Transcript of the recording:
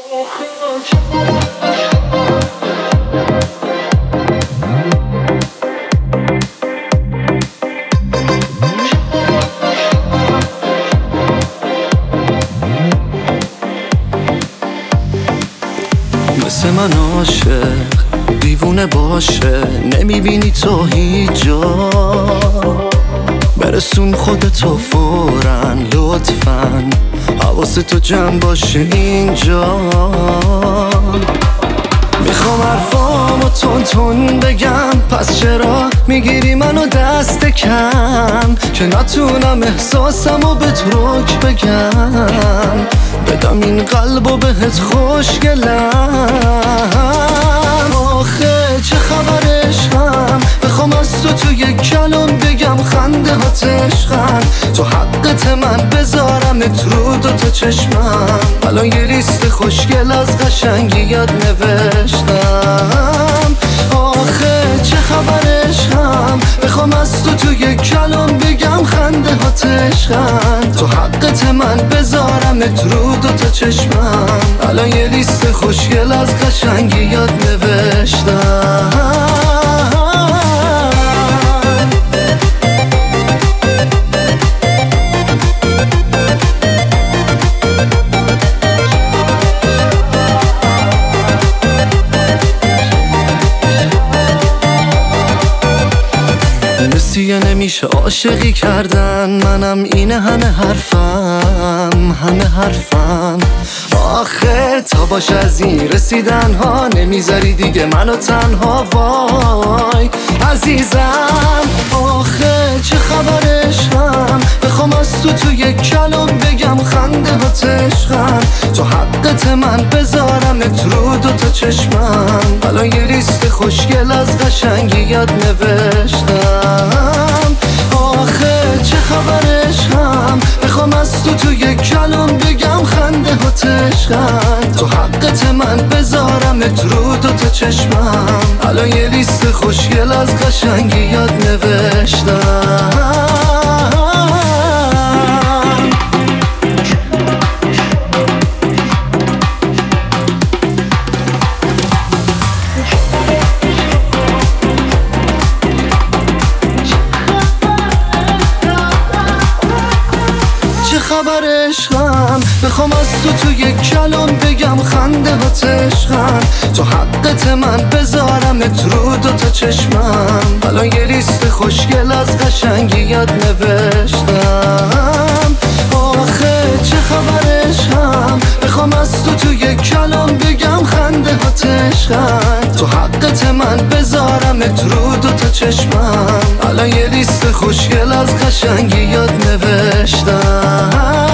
مثل من عاشق دیوونه باشه، نمیبینی تو هیچ جا، برسون خودتو فوراً لطفاً، حواستو جمع باشه اینجا. میخوام حرفامو تون تون بگم، پس چرا میگیری منو دست کم که نتونم احساسمو بهت رک بگم، بدم این قلبو بهت خوشگلم. آخه چه خبر عشقم، بخوام از تو یک کلام بگم خنده ها عشقم، تو حقت من بذارمت رو دوتا چشمم، الان یه لیست خوشگل از قشنگیات نوشتم. آخه چه خبر عشقم، بخوام از تو یک کلام بگم خنده ها عشقم، تو حقت من بذارمت رو دوتا چشمم، الان یه لیست خوشگل از قشنگیات نوشتم. نسیه نمیشه عاشقی کردن، منم اینه همه حرفم. آخه تا باشه از این رسیدن ها، نمیذاری دیگه منو تنها، وای عزیزم. آخه چه خبر عشقم، بخوام از تو یک کلام بگم خنده ها عشقم، تو حقت من بذارمت رو دوتا چشمم، الان یه لیست خوشگل از قشنگیات نوشتم. آخه چه خبر عشقم، بخوام از تو یک کلام بگم خنده ها عشقم، تو حقت من بذارمت رو دوتا چشمم، الان یه لیست خوشگل از قشنگیات نوشتم. خبر عشقم، بخوام از تو یک کلام بگم خنده ها عشقم، تو حقت من بذارمت رو دوتا چشمم، الان یه لیست خوشگل از قشنگیات نوشتم. آخه چه خبر عشقم، بخوام از تو یک کلام بگم خنده ها عشقم، تو حقت من بذارمت رو دوتا چشمم، الان یه لیست خوشگل از قشنگیات نوشتم.